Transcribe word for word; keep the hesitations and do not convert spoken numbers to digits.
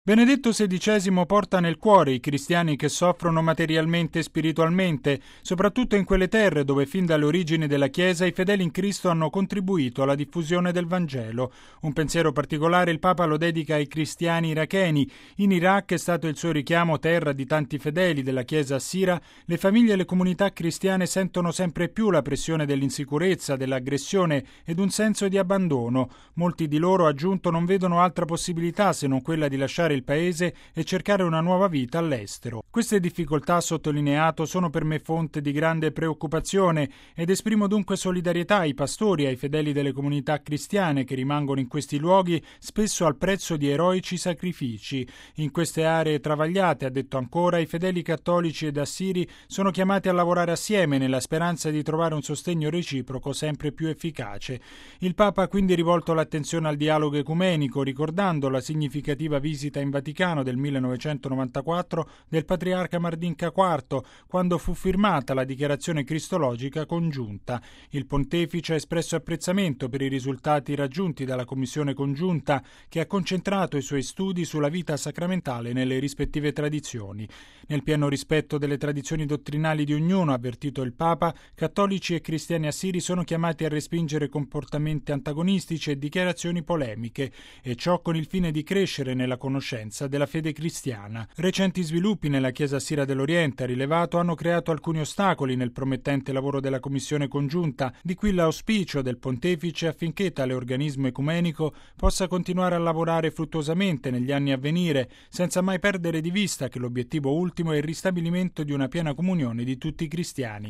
Benedetto sedicesimo porta nel cuore i cristiani che soffrono materialmente e spiritualmente, soprattutto in quelle terre dove fin dalle origini della Chiesa i fedeli in Cristo hanno contribuito alla diffusione del Vangelo. Un pensiero particolare il Papa lo dedica ai cristiani iracheni. In Iraq è stato il suo richiamo terra di tanti fedeli della Chiesa assira. Le famiglie e le comunità cristiane sentono sempre più la pressione dell'insicurezza, dell'aggressione ed un senso di abbandono. Molti di loro, ha aggiunto, non vedono altra possibilità se non quella di lasciare il paese e cercare una nuova vita all'estero. Queste difficoltà, ha sottolineato, sono per me fonte di grande preoccupazione ed esprimo dunque solidarietà ai pastori e ai fedeli delle comunità cristiane che rimangono in questi luoghi spesso al prezzo di eroici sacrifici. In queste aree travagliate, ha detto ancora, i fedeli cattolici ed assiri sono chiamati a lavorare assieme nella speranza di trovare un sostegno reciproco sempre più efficace. Il Papa ha quindi rivolto l'attenzione al dialogo ecumenico, ricordando la significativa visita in Vaticano del millenovecentonovantaquattro del patriarca Mardinka quarto, quando fu firmata la dichiarazione cristologica congiunta. Il pontefice ha espresso apprezzamento per i risultati raggiunti dalla commissione congiunta, che ha concentrato i suoi studi sulla vita sacramentale nelle rispettive tradizioni. Nel pieno rispetto delle tradizioni dottrinali di ognuno, ha avvertito il Papa, cattolici e cristiani assiri sono chiamati a respingere comportamenti antagonistici e dichiarazioni polemiche, e ciò con il fine di crescere nella conoscenza della fede cristiana. Recenti sviluppi nella Chiesa assira dell'Oriente, ha rilevato, hanno creato alcuni ostacoli nel promettente lavoro della commissione congiunta, di qui l'auspicio del pontefice affinché tale organismo ecumenico possa continuare a lavorare fruttuosamente negli anni a venire, senza mai perdere di vista che l'obiettivo ultimo è il ristabilimento di una piena comunione di tutti i cristiani.